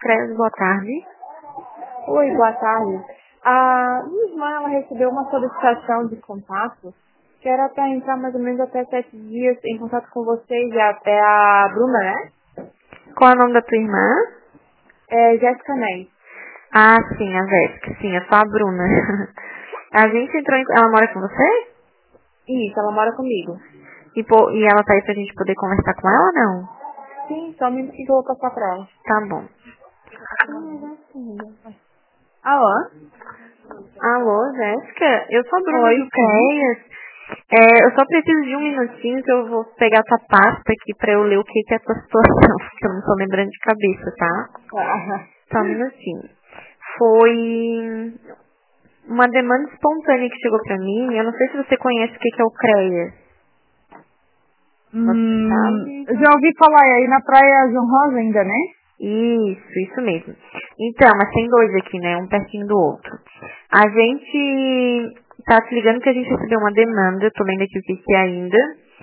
CREAS, boa tarde. Oi, boa tarde. A minha irmã, ela recebeu uma solicitação de contato, que era para entrar mais ou menos até 7 dias em contato com vocês. É a Bruna, né? Qual é o nome da tua irmã? É Jéssica Ney. Ah, sim, a Jéssica. Sim, é só a Bruna. A gente entrou em... Ela mora com você? Isso, ela mora comigo. E ela tá aí pra gente poder conversar com ela ou não? Sim, só um minuto que eu vou passar pra ela. Tá bom. Alô? Alô, Jéssica? Eu sou a Bruna Oi, do CREAS. Eu só preciso de um minutinho que eu vou pegar tua pasta aqui pra eu ler o que é a tua situação, porque eu não tô lembrando de cabeça, tá? Só um minutinho. Foi uma demanda espontânea que chegou pra mim. Eu não sei se você conhece o que é o CREAS. Você sabe? Eu já ouvi falar aí na Praia João Rosa ainda, né? Isso mesmo. Então, mas tem dois aqui, né? Um pertinho do outro. A gente tá se ligando que a gente recebeu uma demanda, eu tô lendo aqui o que é ainda.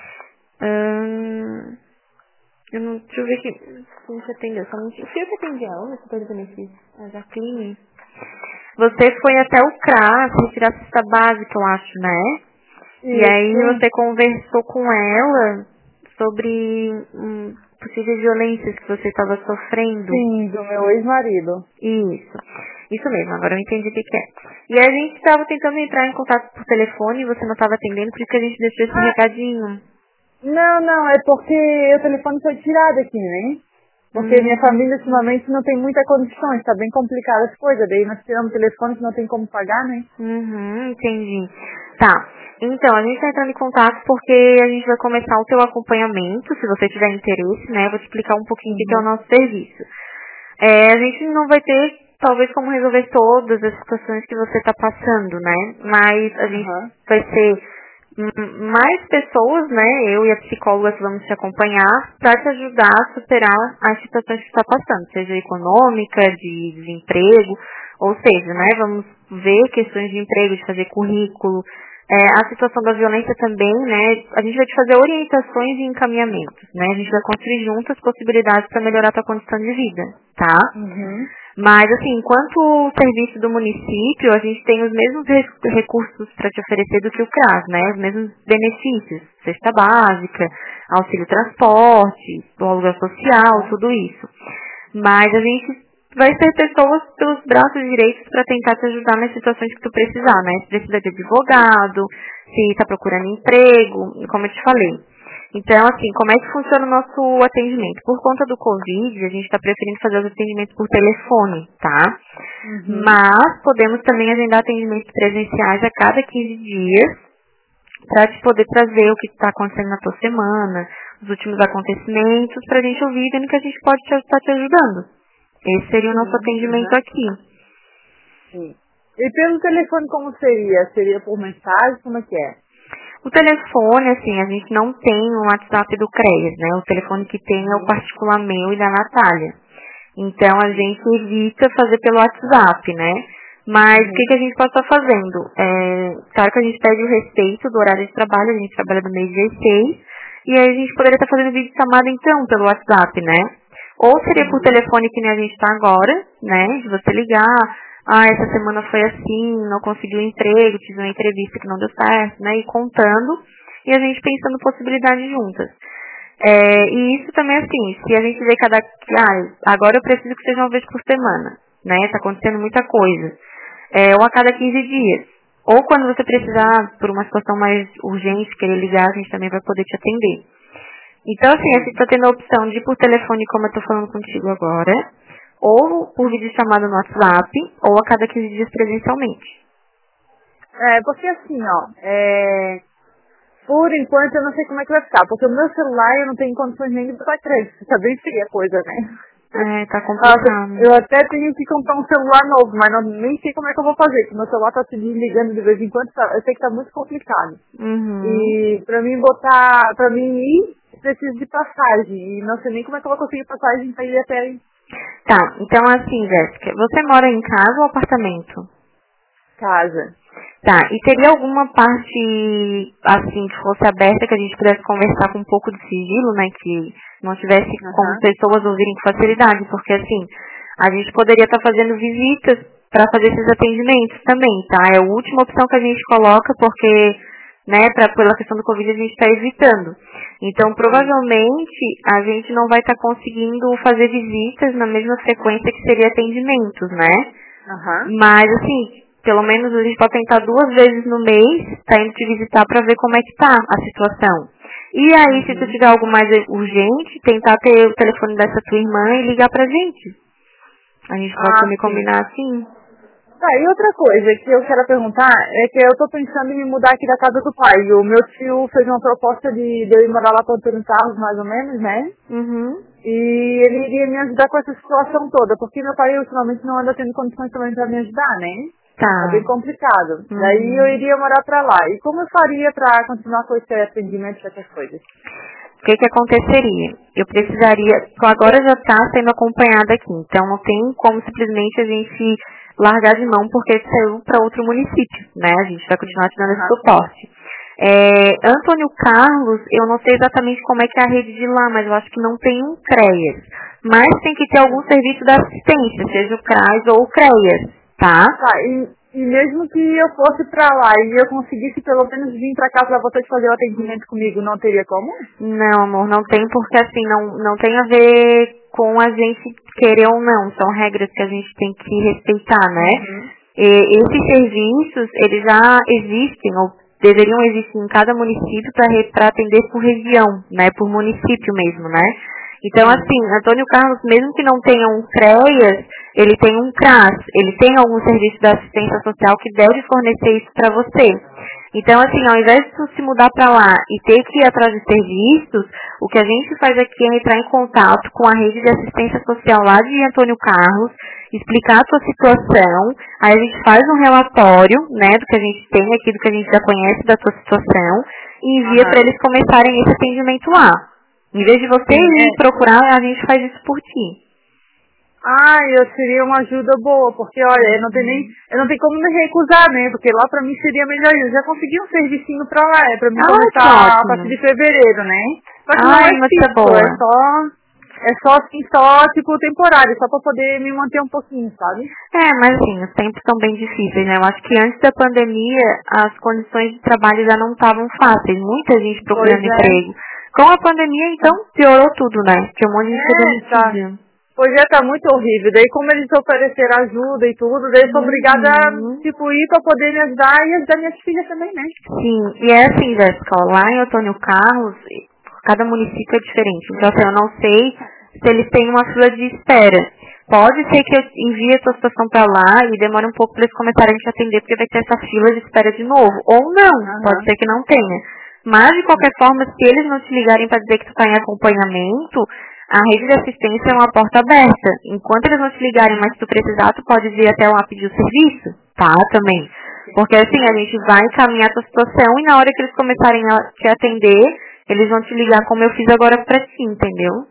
Deixa eu ver aqui. Se você atendeu, somente. O que atendeu? Olha, setor de benefícios. A Jacqueline. Você foi até o CRAS retirar a cesta básica, eu acho, né? E aí você conversou com ela sobre possíveis violências que você estava sofrendo. Sim, do meu ex-marido. Isso mesmo, agora eu entendi o que é. E a gente estava tentando entrar em contato por telefone e você não estava atendendo, por isso que a gente deixou esse recadinho. Não, é porque o telefone foi tirado aqui, né? Porque minha família ultimamente não tem muita condições, tá bem complicada as coisas, daí nós tiramos o telefone que não tem como pagar, né? Entendi. Tá. Então, a gente está entrando em contato porque a gente vai começar o teu acompanhamento, se você tiver interesse, né? Eu vou te explicar um pouquinho o que é o nosso serviço. A gente não vai ter, talvez, como resolver todas as situações que você está passando, né? Mas a gente vai ser mais pessoas, né? Eu e a psicóloga que vamos te acompanhar para te ajudar a superar as situações que está passando, seja econômica, de desemprego, ou seja, né? Vamos ver questões de emprego, de fazer currículo, a situação da violência também, né? A gente vai te fazer orientações e encaminhamentos, né? A gente vai construir juntas possibilidades para melhorar a tua condição de vida, tá? Mas, assim, enquanto serviço do município, a gente tem os mesmos recursos para te oferecer do que o CRAS, né? Os mesmos benefícios, cesta básica, auxílio transporte, aluguel social, tudo isso. Mas a gente vai ser pessoas pelos braços direitos para tentar te ajudar nas situações que tu precisar, né? Se precisa de advogado, se está procurando emprego, como eu te falei. Então, assim, como é que funciona o nosso atendimento? Por conta do Covid, a gente está preferindo fazer os atendimentos por telefone, tá? Mas podemos também agendar atendimentos presenciais a cada 15 dias para te poder trazer o que está acontecendo na tua semana, os últimos acontecimentos, para a gente ouvir vendo que a gente pode estar te ajudando. Esse seria o nosso atendimento aqui. E pelo telefone como seria? Seria por mensagem? Como é que é? O telefone, assim, a gente não tem um WhatsApp do CREAS, né? O telefone que tem é o particular meu e da Natália. Então, a gente evita fazer pelo WhatsApp, né? Mas o que a gente pode estar fazendo? Claro que a gente pede o respeito do horário de trabalho, a gente trabalha do meio-dia às 6, e aí a gente poderia estar fazendo vídeo chamada, então, pelo WhatsApp, né? Ou seria por telefone que nem a gente está agora, né? De você ligar, essa semana foi assim, não conseguiu emprego, tive uma entrevista que não deu certo, né? E contando, e a gente pensando possibilidades juntas. E isso também, assim, se a gente vê agora eu preciso que seja uma vez por semana, né? Tá acontecendo muita coisa. Ou a cada 15 dias. Ou quando você precisar, por uma situação mais urgente, querer ligar, a gente também vai poder te atender. Então, assim, a gente está tendo a opção de ir por telefone, como eu estou falando contigo agora, ou por videochamada no WhatsApp, ou a cada 15 dias presencialmente. Porque assim, por enquanto eu não sei como é que vai ficar, porque o meu celular eu não tenho condições nem de botar crédito, tá bem feia a coisa, né? Tá complicado. Eu até tenho que comprar um celular novo, mas nem sei como é que eu vou fazer, porque meu celular tá se desligando de vez em quando, eu sei que tá muito complicado. E pra mim ir, preciso de passagem, e não sei nem como é que eu vou conseguir passagem pra ir até aí. Tá, então assim, Jéssica, você mora em casa ou apartamento? Casa. Tá, e teria alguma parte, assim, que fosse aberta, que a gente pudesse conversar com um pouco de sigilo, né, que não tivesse como pessoas ouvirem com facilidade, porque, assim, a gente poderia estar fazendo visitas para fazer esses atendimentos também, tá? É a última opção que a gente coloca, porque, né, pela questão do Covid a gente está evitando. Então, provavelmente, a gente não vai estar conseguindo fazer visitas na mesma frequência que seria atendimentos, né? Mas, assim, pelo menos a gente pode tentar 2 vezes no mês, tá indo te visitar para ver como é que tá a situação. E aí, se tu tiver algo mais urgente, tentar ter o telefone dessa tua irmã e ligar pra gente. A gente pode me combinar assim. Tá, e outra coisa que eu quero perguntar é que eu tô pensando em me mudar aqui da casa do pai. O meu tio fez uma proposta de eu ir morar lá para Antônio Carlos, mais ou menos, né? E ele iria me ajudar com essa situação toda, porque meu pai ultimamente não anda tendo condições também para me ajudar, né? Tá. É bem complicado. Daí eu iria morar pra lá. E como eu faria pra continuar com esse atendimento e essas coisas? O que aconteceria? Eu precisaria... Agora já está sendo acompanhada aqui, então não tem como simplesmente a gente largar de mão porque saiu para outro município, né? A gente vai continuar te dando esse suporte. Antônio Carlos, eu não sei exatamente como é que é a rede de lá, mas eu acho que não tem um CREAS. Mas tem que ter algum serviço de assistência, seja o CRAS ou o CREAS, tá? Tá, e mesmo que eu fosse pra lá e eu conseguisse pelo menos vir pra cá pra vocês fazer o atendimento comigo, não teria como? Não, amor, não tem porque assim, não tem a ver com a gente querer ou não. São regras que a gente tem que respeitar, né? E esses serviços, eles já existem ou deveriam existir em cada município para atender por região, né? Por município mesmo, né? Então, assim, Antônio Carlos, mesmo que não tenha um CREAS, ele tem um CRAS, ele tem algum serviço da assistência social que deve fornecer isso para você. Então, assim, ao invés de tu se mudar para lá e ter que ir atrás de serviços, o que a gente faz aqui é entrar em contato com a rede de assistência social lá de Antônio Carlos, explicar a tua situação, aí a gente faz um relatório, né, do que a gente tem aqui, do que a gente já conhece da tua situação, e envia para eles começarem esse atendimento lá. Em vez de você ir procurar, a gente faz isso por ti. Eu seria uma ajuda boa, porque olha, eu não tenho como me recusar, né? Porque lá pra mim seria melhor. Eu já consegui um servicinho pra lá, pra mim começar a partir de fevereiro, né? Só que não é fixo, é só tipo temporário, só pra poder me manter um pouquinho, sabe? Mas assim, os tempos são bem difíceis, né? Eu acho que antes da pandemia, as condições de trabalho já não estavam fáceis. Muita gente procurando emprego. Com a pandemia, então, piorou tudo, né? Porque um monte de gente foi demitido. Pois tá muito horrível. Daí como eles ofereceram ajuda e tudo, daí eu sou obrigada a, ir pra poder me ajudar e ajudar minhas filhas também, né? Sim, e é assim, Jéssica, lá em Antônio Carlos, cada município é diferente. Então, assim, eu não sei se eles têm uma fila de espera. Pode ser que eu envie a sua situação pra lá e demore um pouco pra eles começarem a te atender, porque vai ter essa fila de espera de novo. Ou não, pode ser que não tenha. Mas, de qualquer forma, se eles não te ligarem para dizer que tu está em acompanhamento, a rede de assistência é uma porta aberta. Enquanto eles não te ligarem, mas se tu precisar, tu pode vir até lá pedir o serviço, tá? Também. Porque, assim, a gente vai encaminhar a tua situação e na hora que eles começarem a te atender, eles vão te ligar como eu fiz agora pra ti, entendeu?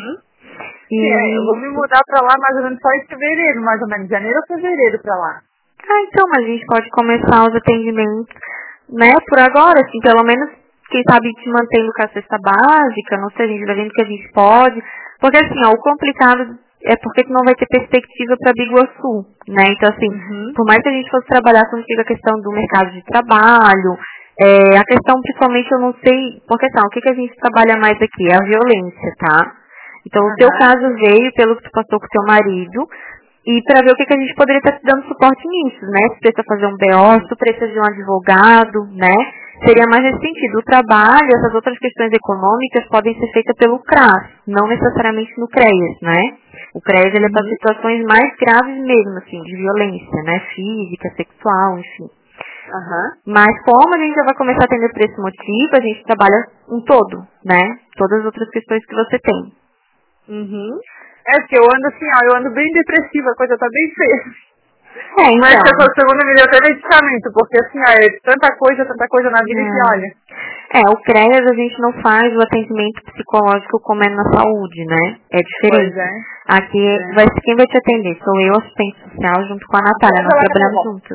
Eu vou me mudar pra lá mais ou menos só em fevereiro, mais ou menos, janeiro ou fevereiro pra lá. Então, a gente pode começar os atendimentos, né, por agora, assim, pelo menos quem sabe te mantendo com a cesta básica, não sei, a gente vai vendo que a gente pode. Porque assim, o complicado é porque tu não vai ter perspectiva para Biguaçu, né? Então assim, por mais que a gente fosse trabalhar contigo a questão do mercado de trabalho, a questão principalmente eu não sei, porque assim, o que a gente trabalha mais aqui é a violência, tá? Então o teu caso veio pelo que tu passou com o teu marido, e para ver o que a gente poderia estar te dando suporte nisso, né? Se precisa fazer um BO, se tu precisa de um advogado, né? Seria mais nesse sentido. O trabalho, essas outras questões econômicas podem ser feitas pelo CRAS, não necessariamente no CREAS, né? O CREAS ele é para situações mais graves mesmo, assim, de violência, né? Física, sexual, enfim. Mas como a gente já vai começar a atender por esse motivo, a gente trabalha um todo, né? Todas as outras questões que você tem. Porque eu ando assim, eu ando bem depressiva, a coisa tá bem feia. Então. Mas essa segunda me deu até medicamento, porque assim, é tanta coisa na vida que olha. O CREAS a gente não faz o atendimento psicológico como é na saúde, né? É diferente. Aqui quem vai te atender? Sou eu, assistente social, junto com a Natália, nós trabalhamos juntas.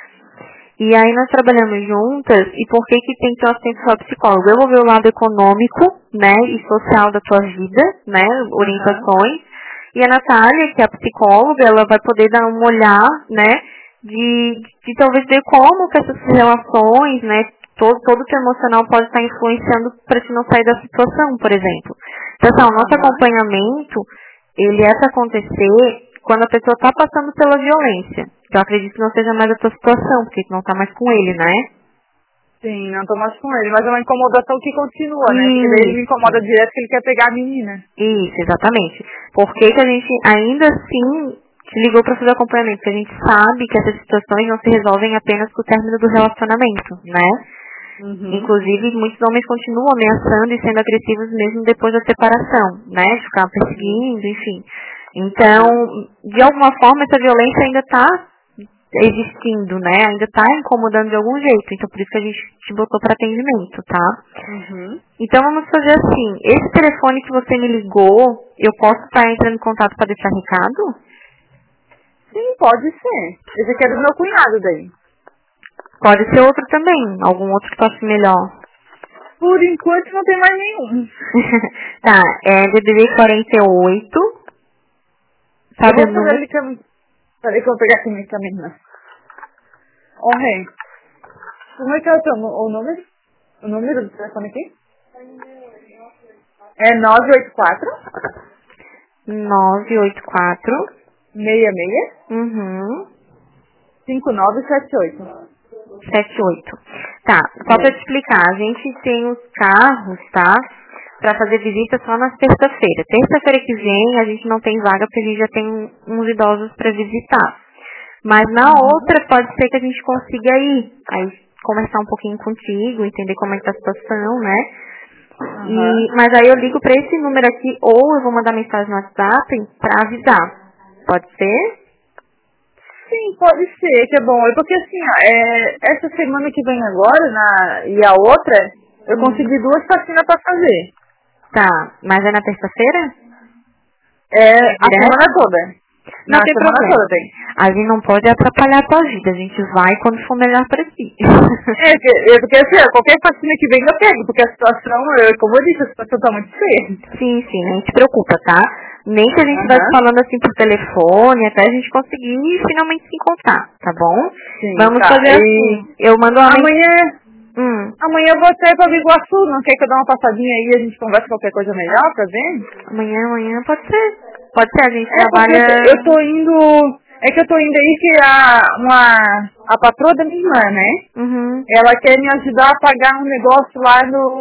E aí nós trabalhamos juntas, e por que tem que ter um assistente social psicólogo? Eu vou ver o lado econômico, né, e social da tua vida, né, orientações. E a Natália, que é a psicóloga, ela vai poder dar um olhar, né, de talvez ver como que essas relações, né, todo o teu emocional pode estar influenciando para te não sair da situação, por exemplo. Então, o nosso acompanhamento, ele é para acontecer quando a pessoa está passando pela violência. Eu acredito que não seja mais a tua situação, porque tu não está mais com ele, né? Sim, não tô mais com ele, mas é uma incomodação que continua, né? Porque daí ele me incomoda direto que ele quer pegar a menina. Isso, exatamente. Por que a gente ainda assim te ligou para fazer acompanhamento? Porque a gente sabe que essas situações não se resolvem apenas com o término do relacionamento, né? Inclusive, muitos homens continuam ameaçando e sendo agressivos mesmo depois da separação, né? De ficar perseguindo, enfim. Então, de alguma forma, essa violência ainda está existindo, né? Ainda está incomodando de algum jeito. Então, por isso que a gente te botou para atendimento, tá? Então, vamos fazer assim. Esse telefone que você me ligou, eu posso estar entrando em contato para deixar recado? Sim, pode ser. Esse aqui é do meu cunhado daí. Pode ser outro também. Algum outro que possa ser melhor. Por enquanto não tem mais nenhum. Tá, é DDD 48. Sabe eu vou fazer ali que eu... Peraí que eu vou pegar aqui minha camisa. Ô, Rei. Como é que é o número? O número do telefone aqui? É 984 66 5978. 78. Tá, só pra te explicar, a gente tem os carros, tá? Pra fazer visita só na terça-feira. Terça-feira que vem a gente não tem vaga porque a gente já tem uns idosos pra visitar. Mas na outra pode ser que a gente consiga ir. Aí conversar um pouquinho contigo, entender como é que tá a situação, né? Mas aí eu ligo pra esse número aqui ou eu vou mandar mensagem no WhatsApp pra avisar. Pode ser? Sim, pode ser, que é bom. É porque assim, ó, essa semana que vem agora e a outra, eu consegui 2 vacinas pra fazer. Tá, mas é na terça-feira? A semana toda. Não tem problema. A gente não pode atrapalhar a tua vida. A gente vai quando for melhor pra ti. Porque assim, qualquer vacina que vem eu pego, porque a situação, como eu disse, a situação tá muito feia. Sim, não se preocupa, tá? Nem que a gente vai falando assim por telefone, até a gente conseguir finalmente se encontrar, tá bom? Sim, vamos fazer assim. Eu mando uma Amanhã eu vou até pra Biguaçu, não quer que eu dê uma passadinha aí e a gente conversa qualquer coisa melhor pra ver? Amanhã pode ser. Pode ser, a gente trabalha... Eu tô indo... É que eu tô indo aí que a patroa da minha irmã, né? Ela quer me ajudar a pagar um negócio lá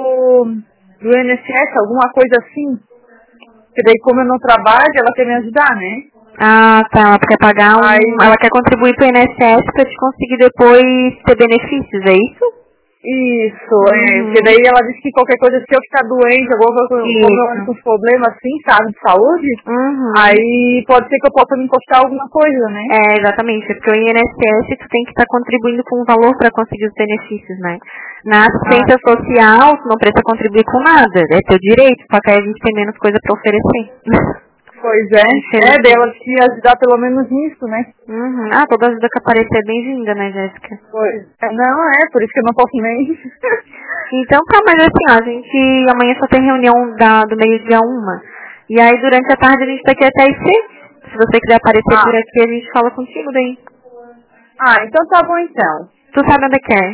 do INSS, alguma coisa assim. Que daí como eu não trabalho, ela quer me ajudar, né? Ah, tá. Ela quer pagar ela quer contribuir pro INSS pra te conseguir depois ter benefícios, é isso? Isso, porque daí ela disse que qualquer coisa, se eu ficar doente, alguma coisa com os problemas assim, sabe, de saúde, aí pode ser que eu possa me encostar alguma coisa, né? É, exatamente, porque o INSS tu tem que estar contribuindo com um valor para conseguir os benefícios, né? Na assistência social, tu não precisa contribuir com nada, é teu direito, só que aí a gente tem menos coisa para oferecer. Pois é, dela que ajudar pelo menos nisso, né? Ah, toda ajuda que aparecer é bem-vinda, né, Jéssica? Pois. Não, por isso que eu não posso nem. Então tá, mas assim, ó, a gente amanhã só tem reunião do meio-dia 1. E aí durante a tarde a gente tá aqui até às 6. Se você quiser aparecer por aqui, a gente fala contigo daí. Então tá bom então. Tu sabe onde que é?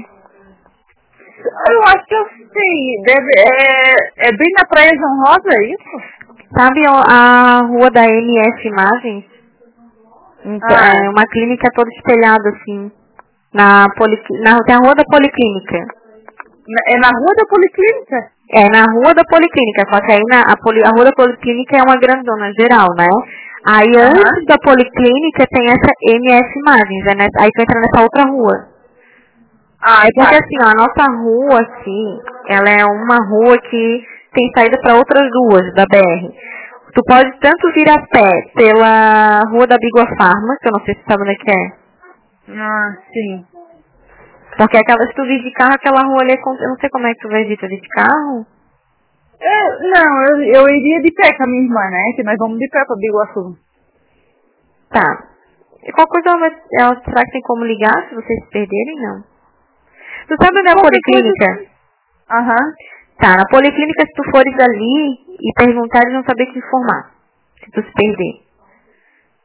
Eu acho que eu sei. É bem na Praia João Rosa, é isso? Sabe a rua da MF Imagens? É uma clínica toda espelhada, assim. Tem a rua da Policlínica. É na rua da Policlínica? É, na rua da Policlínica. Só que aí a rua da Policlínica é uma grandona geral, né? Aí antes da Policlínica tem essa MF Imagens. Aí tu entra nessa outra rua. Porque assim, ó, a nossa rua, assim, ela é uma rua que tem saída para outras ruas da BR. Tu pode tanto vir a pé pela rua da Bigua Farma, que eu não sei se sabe onde é que é. Sim. Porque se tu vir de carro, aquela rua ali, eu não sei como é que tu vai vir, tu vir de carro? Não, eu iria de pé com a minha irmã, né? Que nós vamos de pé pra Biguaçu. Tá. E qual coisa será que tem como ligar se vocês se perderem, não? Tu sabe onde é a Policlínica? Tá, na Policlínica, se tu fores ali e perguntar, eles vão saber te informar. Se tu se perder.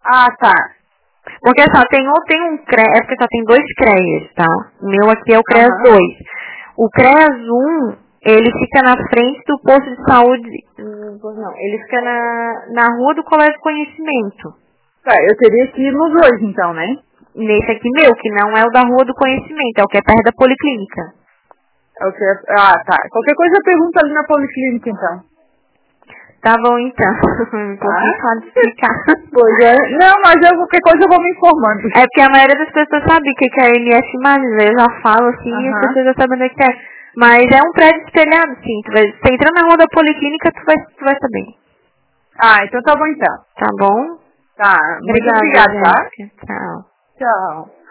Ah, tá. Porque só tem um CREA, é porque só tem 2 CREAs, tá? O meu aqui é o CREAS 2. O CREAS 1, ele fica na frente do posto de saúde. Não, ele fica na rua do Colégio do Conhecimento. Tá, eu teria que ir nos 2, então, né? Nesse aqui meu, que não é o da Rua do Conhecimento, é o que é perto da Policlínica. Ah, tá. Qualquer coisa eu pergunto ali na Policlínica, então. Tá bom, então. Um pouquinho só de explicar. Pois é. Não, mas qualquer coisa eu vou me informando. É porque a maioria das pessoas sabe o que é MS Imagens, eu já falo assim, e as pessoas já sabem onde é que é. Mas é um prédio espelhado, sim. Você entrando na rua da Policlínica, tu vai saber. Ah, então tá bom então. Tá bom? Tá, muito obrigada, tá? Tchau. Tchau.